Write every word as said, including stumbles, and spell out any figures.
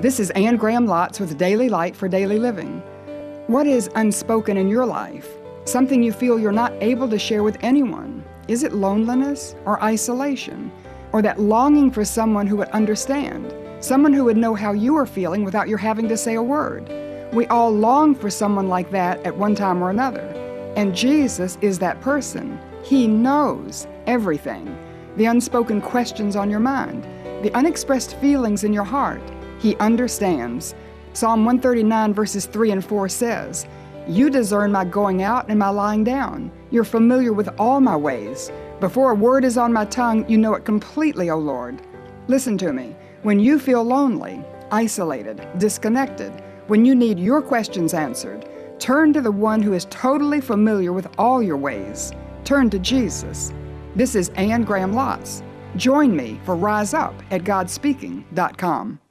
This is Ann Graham Lotz with Daily Light for Daily Living. What is unspoken in your life? Something you feel you're not able to share with anyone? Is it loneliness or isolation? Or that longing for someone who would understand? Someone who would know how you are feeling without your having to say a word? We all long for someone like that at one time or another. And Jesus is that person. He knows everything. The unspoken questions on your mind, the unexpressed feelings in your heart. He understands. Psalm one thirty-nine verses three and four says, "You discern my going out and my lying down. You're familiar with all my ways. Before a word is on my tongue, you know it completely, O Lord." Listen to me. When you feel lonely, isolated, disconnected, when you need your questions answered, turn to the one who is totally familiar with all your ways. Turn to Jesus. This is Ann Graham Lotz. Join me for Rise Up at God Speaking dot com.